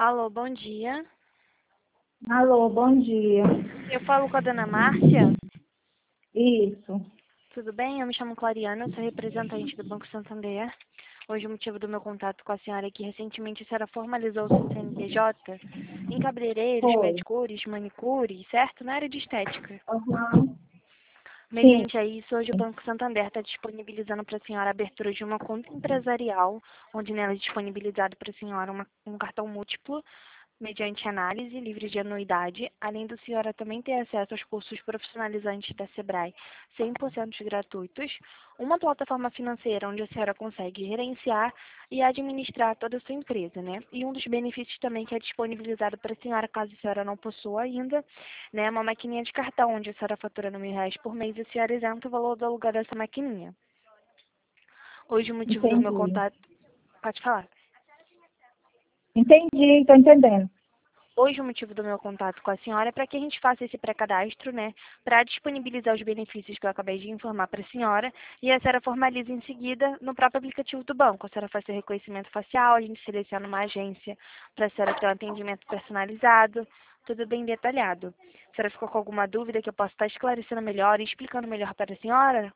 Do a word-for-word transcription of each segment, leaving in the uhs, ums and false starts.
Alô, bom dia. Alô, bom dia. Eu falo com a dona Márcia. Isso. Tudo bem? Eu me chamo Clariana, eu sou representante do Banco Santander. Hoje o motivo do meu contato com a senhora é que recentemente a senhora formalizou o seu C N P J em cabeleireiros, Foi. pedicures, manicures, certo? Na área de estética. Uhum. Sim. Mediante a isso, hoje o Banco Santander está disponibilizando para a senhora a abertura de uma conta empresarial, onde nela é disponibilizado para a senhora uma- um cartão múltiplo, mediante análise livre de anuidade, além do senhora também ter acesso aos cursos profissionalizantes da Sebrae cem por cento gratuitos, uma plataforma financeira onde a senhora consegue gerenciar e administrar toda a sua empresa, né? E um dos benefícios também que é disponibilizado para a senhora, caso a senhora não possua ainda, né? Uma maquininha de cartão, onde a senhora faturando mil reais por mês e a senhora isenta o valor do aluguel dessa maquininha. Hoje o motivo do meu Entendi. contato... Pode falar. Entendi, estou entendendo. Hoje o motivo do meu contato com a senhora é para que a gente faça esse pré-cadastro, né, para disponibilizar os benefícios que eu acabei de informar para a senhora e a senhora formaliza em seguida no próprio aplicativo do banco. A senhora faz seu reconhecimento facial, a gente seleciona uma agência para a senhora ter um atendimento personalizado, tudo bem detalhado. A senhora ficou com alguma dúvida que eu possa estar esclarecendo melhor e explicando melhor para a senhora?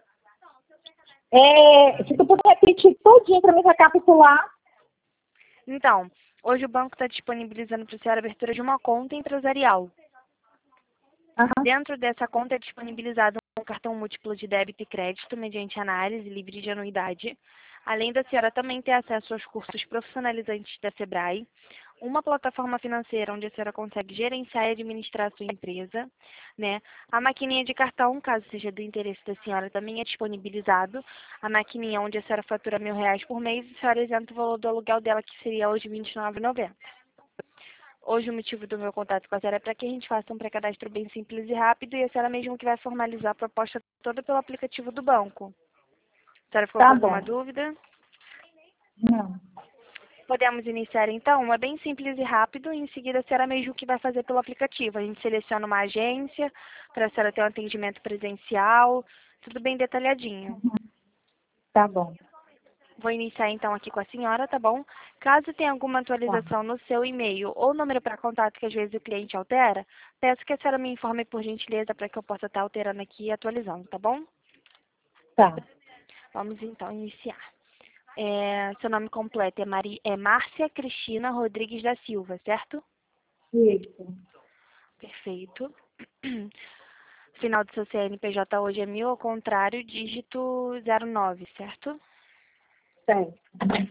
É, se tu puder repetir tudinho para me recapitular. Então, hoje o banco está disponibilizando para a senhora a abertura de uma conta empresarial. Aham. Dentro dessa conta é disponibilizado um cartão múltiplo de débito e crédito mediante análise livre de anuidade. Além da senhora também ter acesso aos cursos profissionalizantes da Sebrae, uma plataforma financeira onde a senhora consegue gerenciar e administrar a sua empresa, né? A maquininha de cartão, caso seja do interesse da senhora, também é disponibilizado. A maquininha onde a senhora fatura mil reais por mês, a senhora isenta o valor do aluguel dela, que seria hoje vinte e nove reais e noventa centavos. Hoje o motivo do meu contato com a senhora é para que a gente faça um pré-cadastro bem simples e rápido e a senhora mesmo que vai formalizar a proposta toda pelo aplicativo do banco. A senhora ficou com Tá alguma bom. dúvida? Não. Podemos iniciar então? É bem simples e rápido e em seguida a senhora mesmo que vai fazer pelo aplicativo. A gente seleciona uma agência para a senhora ter um atendimento presencial, tudo bem detalhadinho. Tá bom. Vou iniciar então aqui com a senhora, tá bom? Caso tenha alguma Tá. atualização no seu e-mail ou número para contato que às vezes o cliente altera, peço que a senhora me informe por gentileza para que eu possa estar alterando aqui e atualizando, tá bom? Tá. Vamos então iniciar. É, seu nome completo é, Mari, é Márcia Cristina Rodrigues da Silva, certo? Isso. Perfeito. Final do seu C N P J hoje é mil, ao contrário, dígito zero nove, certo? Certo.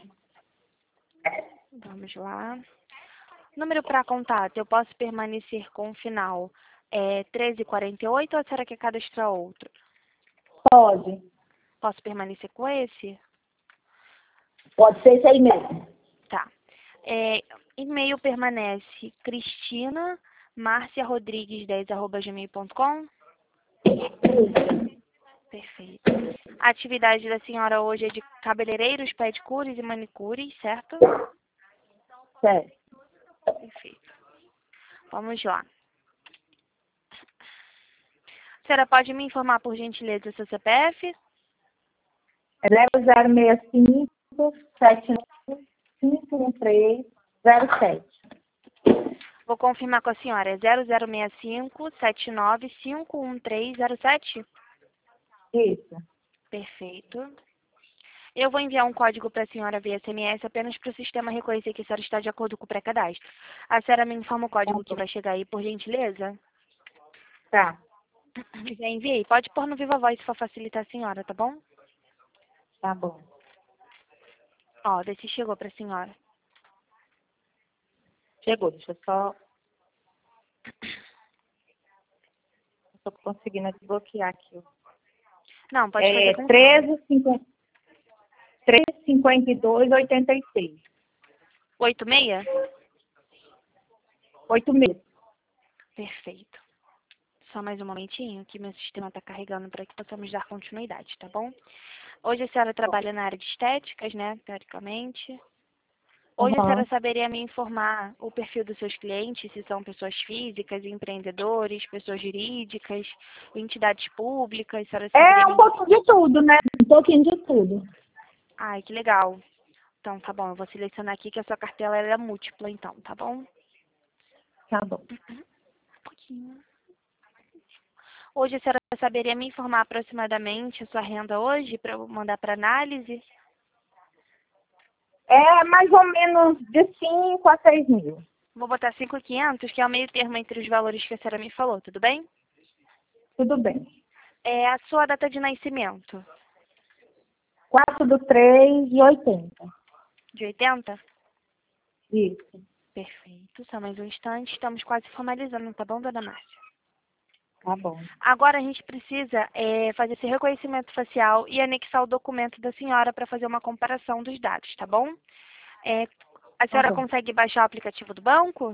Vamos lá. Número para contato, eu posso permanecer com o final é, treze e quarenta e oito ou será que é cadastrar outro? Pode. Posso permanecer com esse? Pode ser isso aí mesmo. Tá. É, e-mail permanece cristina marcia rodrigues dez arroba gmail ponto com. Perfeito. A atividade da senhora hoje é de cabeleireiros, pedicures e manicures, certo? Certo. Perfeito. Vamos lá. A senhora pode me informar, por gentileza, o seu C P F? É zero zero seis cinco sete nove cinco um três zero sete. Vou confirmar com a senhora. É zero zero seis cinco sete nove cinco um três zero sete? Isso. Perfeito. Eu vou enviar um código para a senhora via S M S apenas para o sistema reconhecer que a senhora está de acordo com o pré-cadastro. A senhora me informa o Tá código que bom. vai chegar aí, por gentileza? Tá. Já enviei. Pode pôr no Viva Voz se for facilitar a senhora, tá bom? Tá bom. Ó, vê se chegou para a senhora. Chegou. Deixa eu só... Estou conseguindo desbloquear aqui. Não, pode fazer É com calma. treze, cinquenta, treze, cinquenta e dois, oitenta e seis. Oito meia? Oito meses. Perfeito. Só mais um momentinho que meu sistema está carregando para que possamos dar continuidade, tá bom? Hoje a senhora trabalha na área de estéticas, né, teoricamente. Hoje a senhora Uhum. saberia me informar o perfil dos seus clientes, se são pessoas físicas, empreendedores, pessoas jurídicas, entidades públicas, a senhora saberia É um me... pouquinho de tudo, né? Um pouquinho de tudo. Ai, que legal. Então, tá bom. Eu vou selecionar aqui que a sua cartela ela é múltipla, então, tá bom? Tá bom. Um pouquinho. Hoje a senhora saberia me informar aproximadamente a sua renda hoje para eu mandar para análise? É mais ou menos de cinco a seis mil. Vou botar cinco mil e quinhentos, que é o meio termo entre os valores que a senhora me falou, tudo bem? Tudo bem. É a sua data de nascimento? quatro do três de oitenta. De oitenta? Isso. Perfeito. Só mais um instante. Estamos quase formalizando, tá bom, dona Márcia? Tá bom. Agora a gente precisa é, fazer esse reconhecimento facial e anexar o documento da senhora para fazer uma comparação dos dados, tá bom? É, a Tá senhora bom. consegue baixar o aplicativo do banco?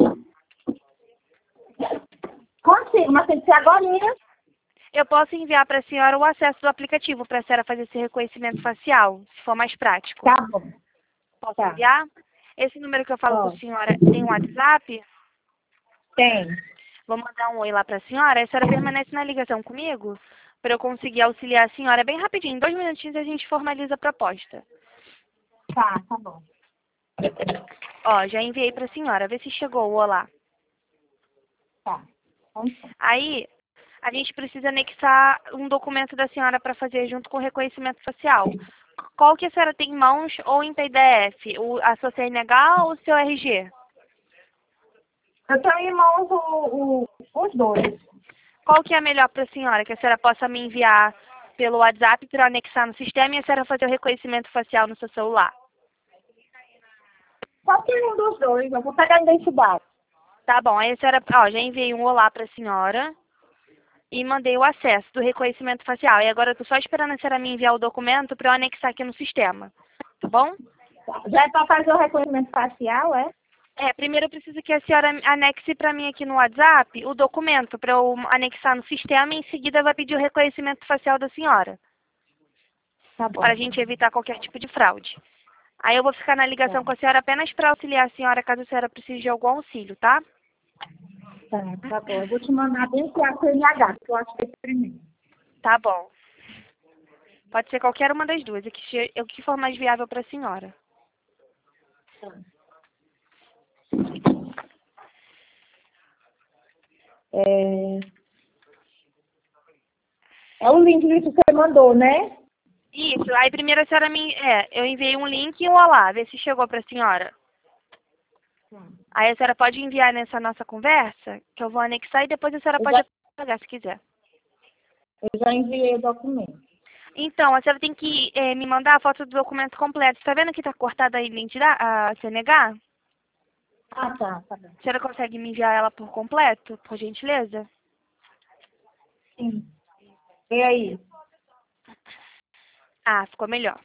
Consigo, mas tem que ser agora. Eu posso enviar para a senhora o acesso do aplicativo para a senhora fazer esse reconhecimento facial, se for mais prático. Tá bom. Posso Tá. enviar? Esse número que eu falo com a Pode. senhora tem um WhatsApp? Tem. Vou mandar um oi lá para a senhora. A senhora permanece na ligação comigo para eu conseguir auxiliar a senhora bem rapidinho. Em dois minutinhos a gente formaliza a proposta. Tá, tá bom. Ó, já enviei para a senhora. Vê se chegou o olá. Tá. Vamos lá. Aí, a gente precisa anexar um documento da senhora para fazer junto com o reconhecimento facial. Qual que a senhora tem em mãos ou em P D F? O, a sua C N H ou o seu R G? Eu tenho em mãos o, o, os dois. Qual que é melhor para a senhora? Que a senhora possa me enviar pelo WhatsApp para anexar no sistema e a senhora fazer o reconhecimento facial no seu celular. Qualquer um dos dois. Eu vou pegar a identidade. Tá bom, aí a senhora, ó, já enviei um olá para a senhora e mandei o acesso do reconhecimento facial. E agora eu tô só esperando a senhora me enviar o documento para eu anexar aqui no sistema. Tá bom? Já é para fazer o reconhecimento facial, é? É, primeiro eu preciso que a senhora anexe para mim aqui no WhatsApp o documento para eu anexar no sistema e em seguida vai pedir o reconhecimento facial da senhora, Tá bom. para a gente evitar qualquer tipo de fraude. Aí eu vou ficar na ligação Tá. com a senhora apenas para auxiliar a senhora caso a senhora precise de algum auxílio, tá? Tá, tá bom. Eu vou te mandar bem que a C N H, que eu acho que é primeiro. Tá bom. Pode ser qualquer uma das duas, o que, che- o que for mais viável para a senhora. Tá. É... é o link que você mandou, né? Isso, aí primeiro a senhora me... É, eu enviei um link e um olá, vê se chegou para a senhora. Aí a senhora pode enviar nessa nossa conversa, que eu vou anexar e depois a senhora Eu pode já, apagar se quiser. eu já enviei o documento. Então, a senhora tem que eh, me mandar a foto do documento completo. Está vendo que está cortada a identidade, a C N H? Ah, tá, tá bom. A senhora consegue me enviar ela por completo, por gentileza? Sim. E aí? Ah, ficou melhor.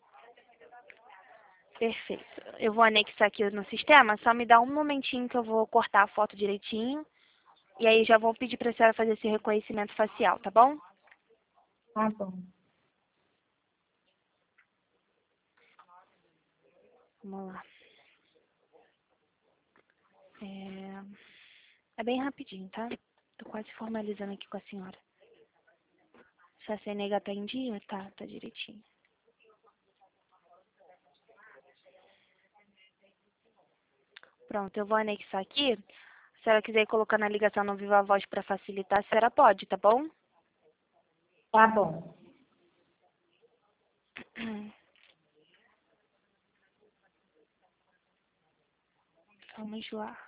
Perfeito. Eu vou anexar aqui no sistema, só me dá um momentinho que eu vou cortar a foto direitinho. E aí já vou pedir para a senhora fazer esse reconhecimento facial, tá bom? Tá bom. Vamos lá. É, é bem rapidinho, tá? Tô quase formalizando aqui com a senhora. Se a C N H tá em dia, tá, tá direitinho. Pronto, eu vou anexar aqui. Se a senhora quiser ir colocando a ligação no Viva Voz para facilitar, a senhora pode, tá bom? Tá bom. Vamos lá.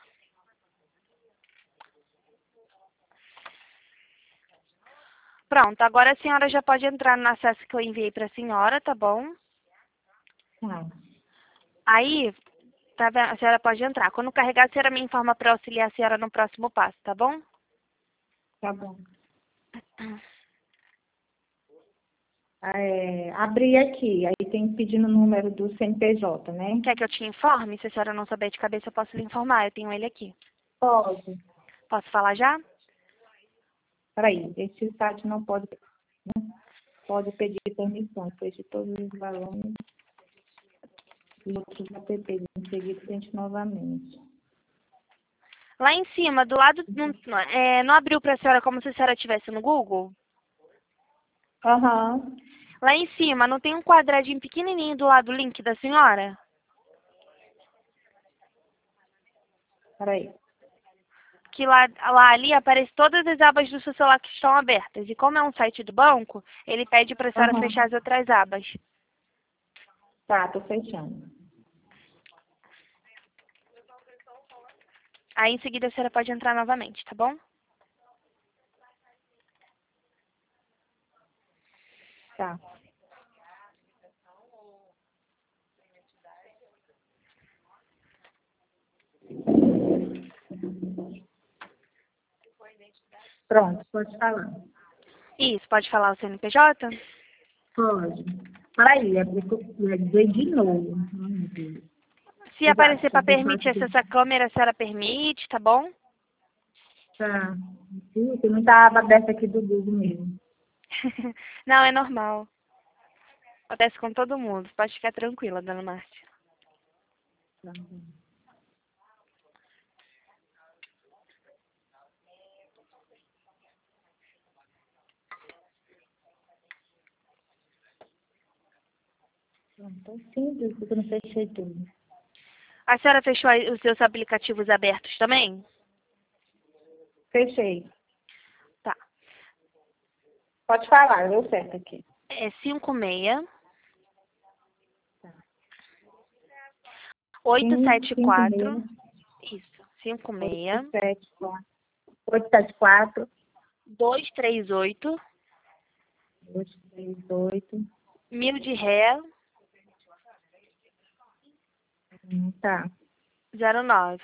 Pronto, agora a senhora já pode entrar no acesso que eu enviei para a senhora, tá bom? Tá. Aí, tá vendo? A senhora pode entrar. Quando carregar, a senhora me informa para auxiliar a senhora no próximo passo, tá bom? Tá bom. É, abri aqui, aí tem pedindo o número do C N P J, né? Quer que eu te informe? Se a senhora não saber de cabeça, eu posso lhe informar. Eu tenho ele aqui. Pode. Posso falar já? Peraí, esse site não pode, não pode pedir permissão, pois de todos os valores e outros apps. Em seguida, tente novamente. Lá em cima, do lado, não, é, não abriu para a senhora como se a senhora estivesse no Google? Aham. Lá em cima, não tem um quadradinho pequenininho do lado do link da senhora? Peraí. Que lá, lá ali aparece todas as abas do seu celular que estão abertas. E como é um site do banco, ele pede para a senhora Aham. fechar as outras abas. Tá, tô fechando. Aí em seguida a senhora pode entrar novamente, tá bom? Tá. Pronto, pode falar. Isso, pode falar o C N P J? Pode. Peraí, é de de novo. Ai, meu Deus. Se Exato, aparecer para deixa eu permitir fazer. acesso à câmera, a senhora permite, tá bom? Tá. Ih, tem muita aba aberta aqui do Google mesmo. Não, é normal. Acontece com todo mundo. Pode ficar tranquila, dona Márcia. Tá. Pronto, é simples, porque eu não fechei tudo. A senhora fechou aí os seus aplicativos abertos também? Fechei. Tá. Pode falar, deu certo aqui. É cinco seis, Tá. oito Cinco, sete cinco, quatro. meio, Isso. cinco oito, seis, sete, quatro. Oito, sete, quatro. dois três oito, Dois, três, oito. mil de ré, Hum, Tá, zero nove.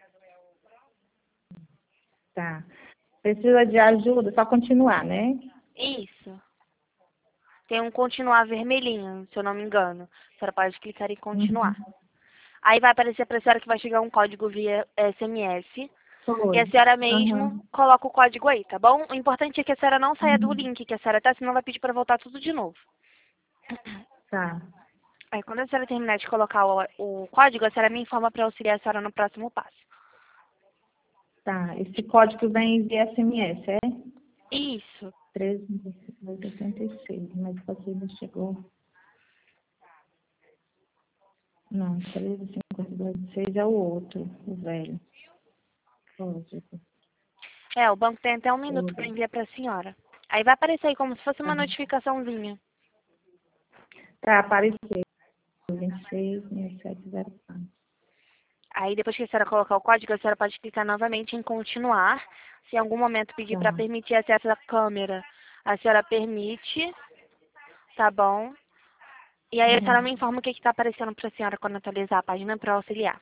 tá. Precisa de ajuda? Só continuar, né? Isso. Tem um continuar vermelhinho, se eu não me engano. A senhora pode clicar em Uhum. continuar. Aí vai aparecer para a senhora que vai chegar um código via S M S. E Foi. a senhora Aham. mesmo coloca o código aí, tá bom? O importante é que a senhora não saia do Uhum. link que a senhora tá, senão vai pedir para voltar tudo de novo. Tá, Aí quando a senhora terminar de colocar o, o código, a senhora me informa para auxiliar a senhora no próximo passo. tá. Esse código vem via S M S, é? Isso. treze, oitenta e seis, mas você não chegou. Não, treze, cinquenta e seis é o outro, o velho. Código. É, o banco tem até um minuto para Outro. enviar para a senhora. Aí vai aparecer aí como se fosse Tá, uma notificaçãozinha. tá, apareceu. vinte e seis, sessenta e sete, zero quatro. Aí depois que a senhora colocar o código, a senhora pode clicar novamente em continuar. Se em algum momento pedir Tá. para permitir acesso à câmera, a senhora permite, tá bom? E aí a senhora me Uhum. informa o que está aparecendo para a senhora quando atualizar a página para auxiliar.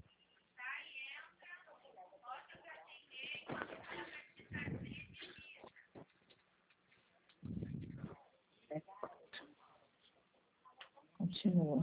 Continua.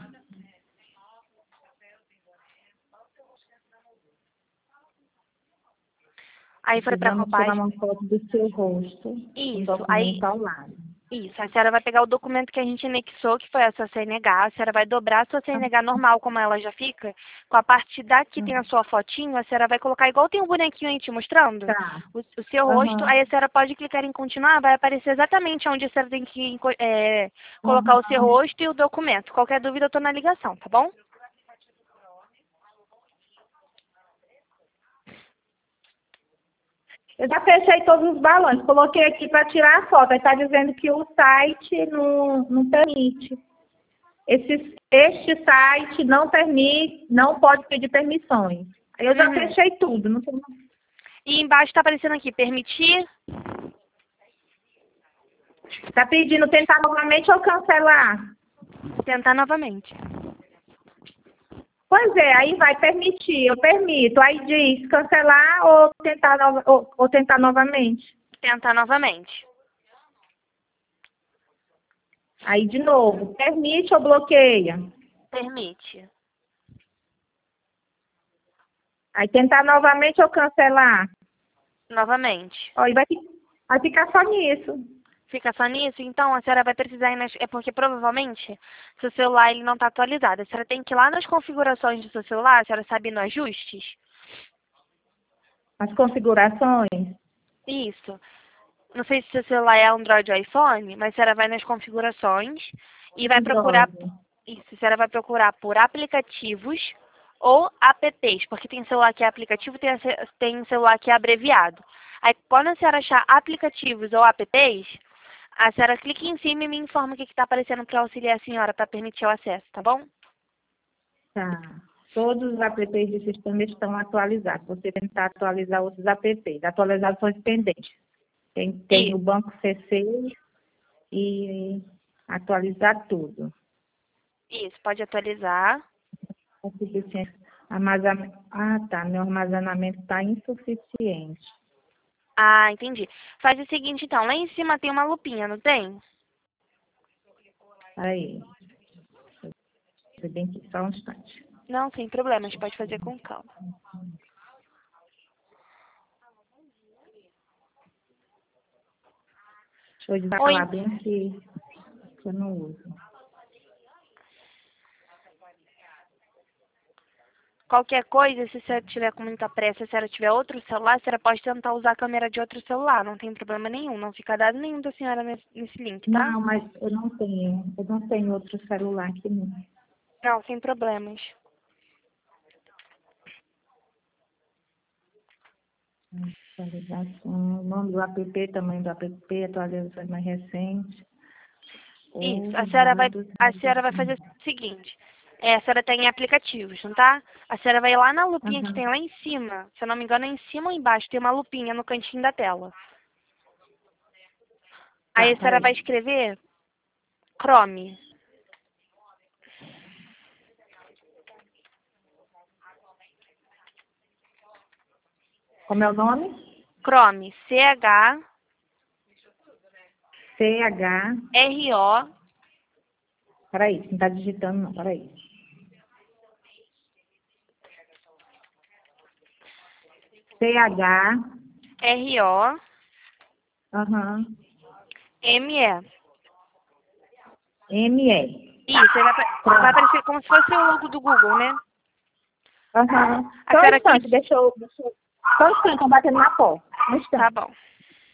Aí foi para qual Precisamos tirar página? uma foto do seu rosto, um Isso, aí, documento ao lado. isso. A senhora vai pegar o documento que a gente anexou, que foi a sua C N H. A senhora vai dobrar a sua C N H normal, como ela já fica. Com a parte daqui tem a sua fotinho, a senhora vai colocar igual tem um bonequinho aí te mostrando. Tá. O, o seu rosto, Aham. aí a senhora pode clicar em continuar, vai aparecer exatamente onde a senhora tem que enco- é, colocar o seu Aham. rosto e o documento. Qualquer dúvida eu tô na ligação, tá bom? Eu já fechei todos os balões, coloquei aqui para tirar a foto. Aí está dizendo que o site não, não permite. Esse, este site não permite, não pode pedir permissões. Aí eu já Uhum. fechei tudo. Não tem... E embaixo está aparecendo aqui, permitir, Está pedindo tentar novamente ou cancelar? tentar novamente. Pois é, aí vai permitir, eu permito. Aí diz cancelar ou tentar, nova- ou, ou tentar novamente. Tentar novamente. Aí de novo, permite ou bloqueia. Permite. Aí tentar novamente ou cancelar. Novamente. Ó, e vai, fi- vai ficar só nisso. Fica só nisso? Então a senhora vai precisar ir nas... É porque provavelmente seu celular ele não está atualizado. A senhora tem que ir lá nas configurações do seu celular, a senhora sabe no ajustes? As configurações. Isso. Não sei se seu celular é Android ou iPhone, mas a senhora vai nas configurações e vai procurar... Android. Isso, a senhora vai procurar por aplicativos ou apps, porque tem celular que é aplicativo e tem, tem celular que é abreviado. Aí, quando a senhora achar aplicativos ou apps, a senhora clica em cima e me informa o que está aparecendo para auxiliar a senhora, para permitir o acesso, tá bom? Tá. Todos os apps do sistema estão atualizados. Você tentar atualizar outros apps. Atualizações pendentes. Tem, tem E, o Banco C C e atualizar tudo. isso, pode atualizar. Insuficiente. Armazenamento. Ah, tá. Meu armazenamento está insuficiente. Ah, entendi. Faz o seguinte, então. Lá em cima tem uma lupinha, não tem? Aí. Você tem que só um instante. Não, sem problemas. Pode fazer com calma. Deixa eu Oi. desalar bem aqui, que eu não uso. Qualquer coisa, se você tiver com muita pressa, se ela tiver outro celular, a senhora pode tentar usar a câmera de outro celular. Não tem problema nenhum. Não fica dado nenhum da senhora nesse, nesse link, tá? Não, mas eu não tenho. Eu não tenho outro celular aqui, não. Não, sem problemas. Atualização. Nome do app, tamanho do app, atualizações mais recentes. Isso. Ou A senhora vai, dados. a senhora vai fazer o seguinte. É, a senhora tem aplicativos, não tá? A senhora vai lá na lupinha que Aham. tem lá em cima. Se eu não me engano, é em cima ou embaixo. Tem uma lupinha no cantinho da tela. Aí Tá, a senhora vai peraí. escrever Chrome. Como é o nome? Chrome. C H C H. R O Peraí, você não está digitando, não. Peraí. C H. R O Aham. M E. M E. Isso, aí vai, apa- vai Pronto. aparecer como se fosse o logo do Google, né? Aham. A Só um senhora instante, clica. deixa eu. Deixa eu... Só um instante, estão batendo na porta. Um Tá instante. bom.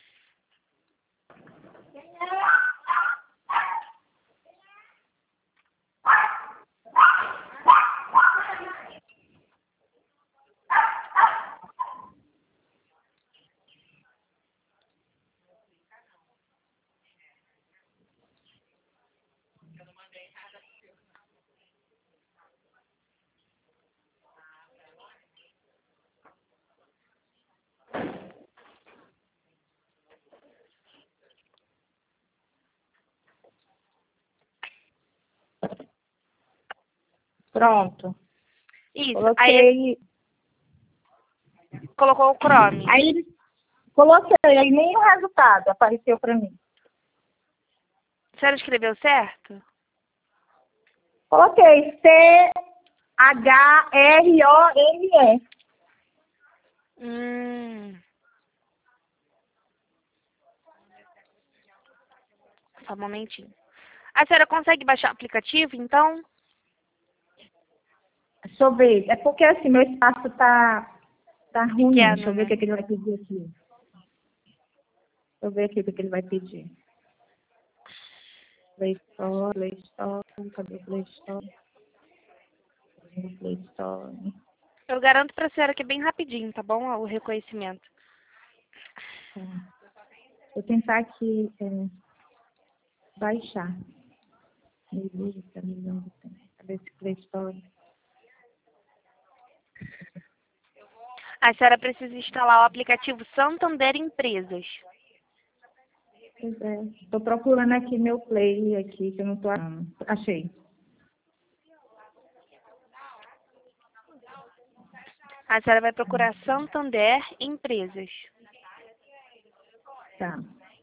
Pronto. Isso. Aí Coloquei. colocou o Chrome. Aí coloquei, aí nem o resultado apareceu para mim. A senhora escreveu certo? Coloquei C H R O M E. Hum. Só um momentinho. A senhora consegue baixar o aplicativo, então? Deixa eu ver. É porque assim, meu espaço tá, tá ruim. Deixa Pequeno, eu ver o que, né? é que ele vai pedir aqui. Deixa eu ver aqui o que, é que ele vai pedir. Play Store, Play Store, cadê o Play Store? Play Store. Eu garanto pra senhora que é bem rapidinho, tá bom? O reconhecimento. Tá. Vou tentar aqui é, baixar. Meu Deus, tá me dando tempo. Cadê esse Play Store? A senhora precisa instalar o aplicativo Santander Empresas. Pois é. Tô procurando aqui meu Play aqui, que eu não tô achando. Achei. A senhora vai procurar Santander Empresas. Tá.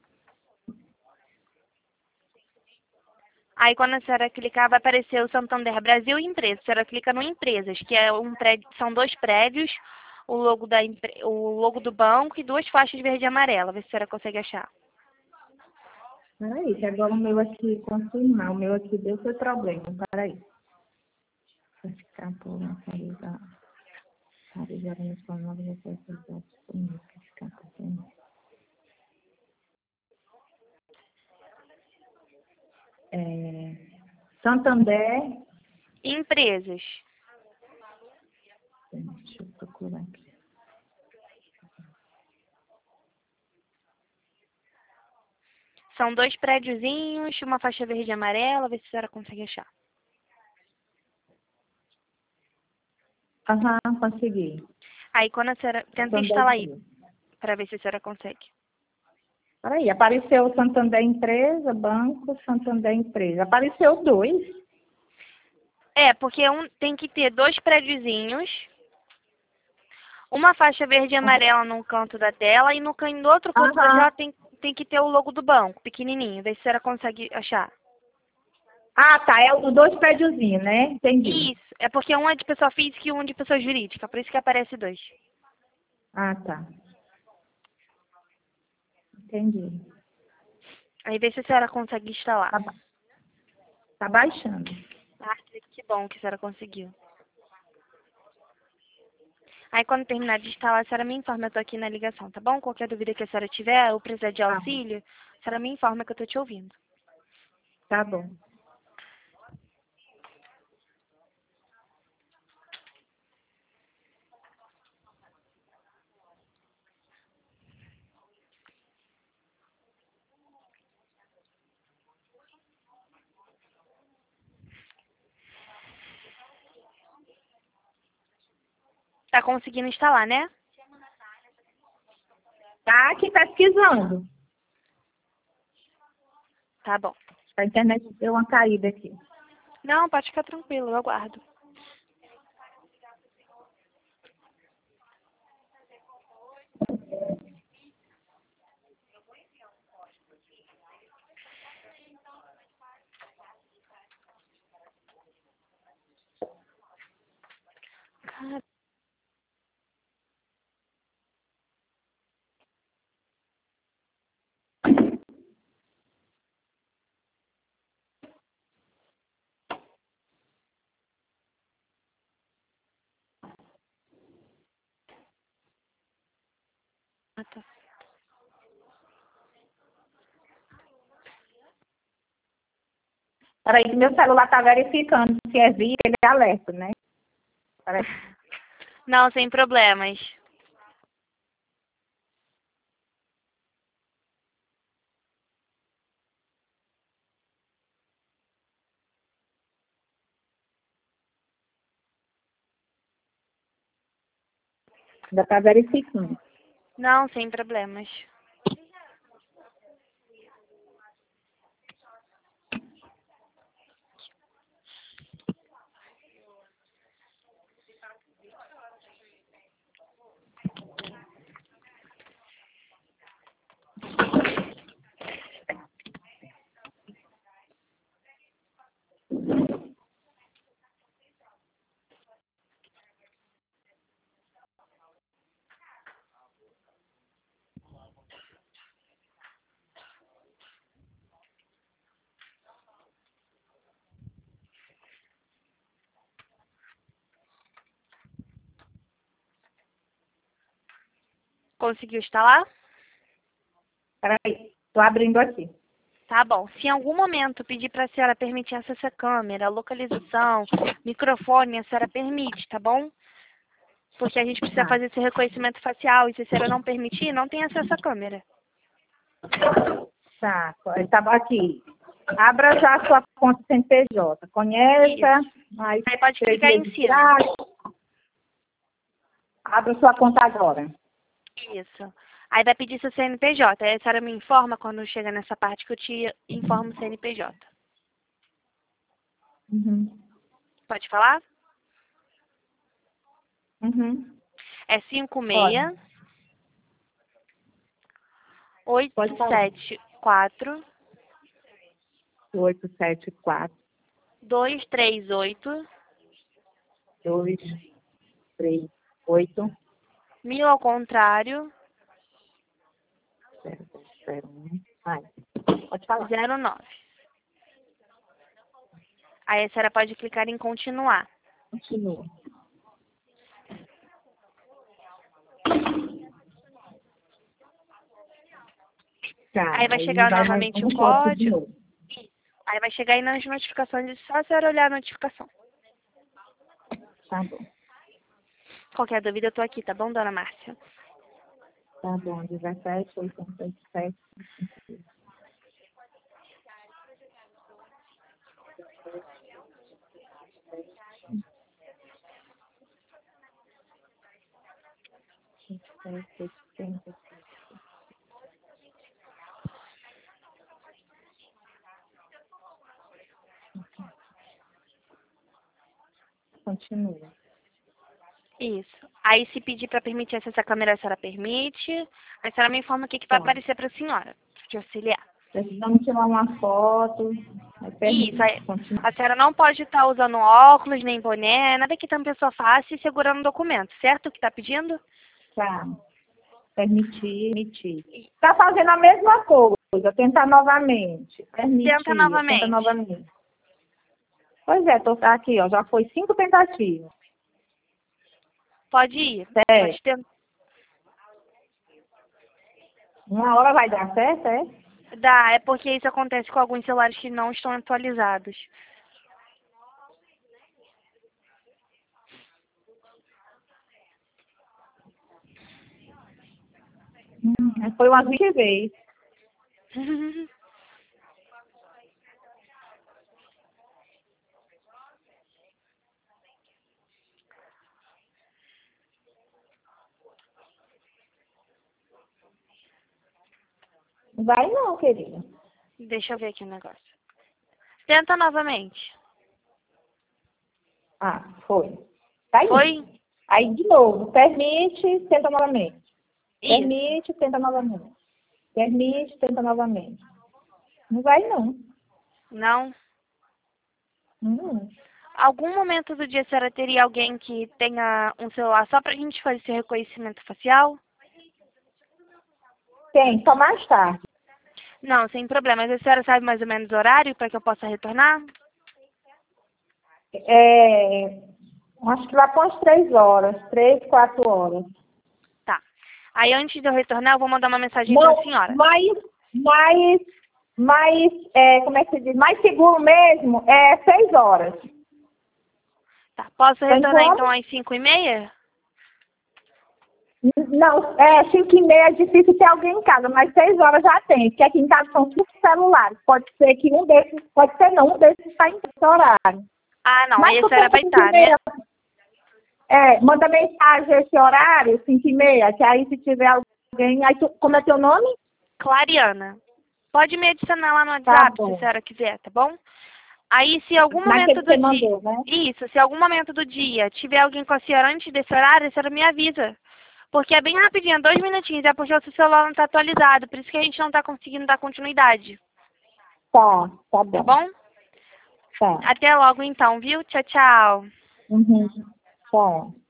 Aí quando a senhora clicar, vai aparecer o Santander Brasil e Empresas. A senhora clica no Empresas, que é um prédio, são dois prédios, o logo, da, empre- o logo do banco e duas faixas verde e amarela. Vê se a senhora consegue achar. Peraí, que agora o meu aqui confirmar. O meu aqui deu seu problema. Peraí. Vai ficar por atualizar. Atualizar no espaço de acessibilidade disponível. Vai ficar por dentro. É, Santander. Empresas. procurar aqui. São dois prédiozinhos, uma faixa verde e amarela, vê se a senhora consegue achar. Aham, consegui. Aí quando a senhora tenta Santander instalar aí, Empresa. para ver se a senhora consegue. Peraí, apareceu Santander Empresa, Banco Santander Empresa. Apareceu dois. É, porque um, tem que ter dois prédiozinhos, uma faixa verde e amarela num canto da tela e no, can- no outro canto da Aham. tela tem, tem que ter o logo do banco, pequenininho. Vê se a senhora consegue achar. Ah, tá. É o dos dois prédiozinhos, né? Entendi. Isso, é porque um é de pessoa física e um de pessoa jurídica, por isso que aparece dois. Ah, tá. Entendi. Aí vê se a senhora consegue instalar. Tá, ba- tá baixando. Ah, que bom que a senhora conseguiu. Aí quando terminar de instalar, a senhora me informa, eu tô aqui na ligação, tá bom? Qualquer dúvida que a senhora tiver ou precisar de Tá, auxílio, a senhora me informa que eu tô te ouvindo. tá bom. Tá conseguindo instalar, né? Tá aqui pesquisando. Tá bom. A internet deu uma caída aqui. Não, pode ficar tranquilo, eu aguardo. Cara, tá. Peraí, que meu celular tá verificando se é via, ele é alerta, né? Peraí. Não, sem problemas. Ainda tá verificando. Não, sem problemas. Conseguiu instalar? Peraí, tô abrindo aqui. Tá bom. Se em algum momento pedir para a senhora permitir acesso à câmera, localização, microfone, a senhora permite, tá bom? Porque a gente precisa Tá. fazer esse reconhecimento facial e se a senhora não permitir, não tem acesso à câmera. Tá, estava aqui. Abra já a sua conta C N P J. Conheça, mais Aí pode três clicar em meses cima. atrás. Abra sua conta agora. Isso. Aí vai pedir seu C N P J. Aí a senhora me informa quando chega nessa parte que eu te informo o C N P J. Uhum. Pode falar? Uhum. É cinco Pode. seis oito Pode falar. sete quatro oito sete quatro, dois três oito dois três oito, mil ao contrário zero zero um. Vai. Pode falar. zero nove. Aí a senhora pode clicar em continuar. Continua. Tá, Aí vai chegar vai mais novamente o um código de código. novo. Aí vai chegar aí nas notificações. É só a senhora olhar a notificação. Tá bom. Qualquer dúvida, eu tô aqui, tá bom, dona Márcia? Tá bom, dezessete, oitenta e sete. Continua. Isso. Aí, se pedir para permitir acesso à câmera, a senhora permite. Aí, a senhora me informa o que, que vai Tá. aparecer para a senhora, te auxiliar. Precisamos tirar uma foto. Aí permite. Isso. Aí, Continua. a senhora não pode estar usando óculos, nem boné, nada que tampe a pessoa face e segurando o documento, certo? O que está pedindo? Tá. Permitir, permitir. Está fazendo a mesma coisa. Tentar novamente. Permitir. Tenta novamente. Tenta novamente. Pois é, tô aqui, ó. Já foi cinco tentativas. Pode ir. Certo. Pode tentar. Uma hora vai dar certo, é? Dá, é porque isso acontece com alguns celulares que não estão atualizados. Hum, foi umas vinte vezes. Não vai não, querida. Deixa eu ver aqui o negócio. Tenta novamente. Ah, foi. Tá aí. Foi? Aí, de novo, permite, tenta novamente. Isso. Permite, tenta novamente. Permite, tenta novamente. Não vai não. Não? Hum. Algum momento do dia a senhora teria alguém que tenha um celular só pra gente fazer esse reconhecimento facial? Tem, só mais tarde. Não, sem problemas. A senhora sabe mais ou menos o horário para que eu possa retornar? É, acho que lá com as três horas, três, quatro horas. Tá. Aí antes de eu retornar, eu vou mandar uma mensagem Não, para a senhora. mais, mais, mais, é, como é que se diz? Mais seguro mesmo é seis horas. Tá. Posso Tem retornar como? então às cinco e meia? Não, é cinco e meia é difícil ter alguém em casa, mas seis horas já tem, porque aqui em casa são cinco celulares. Pode ser que um desses, pode ser não, um desses está em esse horário. Ah, não. Mas Aí a por senhora que vai cinco e estar, né? meia? É, manda mensagem esse horário, cinco e meia, que aí se tiver alguém, aí tu, como é teu nome? Clariana. Pode me adicionar lá no Tá WhatsApp, se a bom. senhora quiser, tá bom? Aí, se algum Naquele momento que você do dia... mandou, né? Isso, se algum momento do dia tiver alguém com a senhora antes desse horário, a senhora me avisa. Porque é bem rapidinho, dois minutinhos, é porque o seu celular não está atualizado, por isso que a gente não está conseguindo dar continuidade. Tá, tá bom. Tá bom? Tá. Até logo então, viu? Tchau, tchau. Uhum. Tá.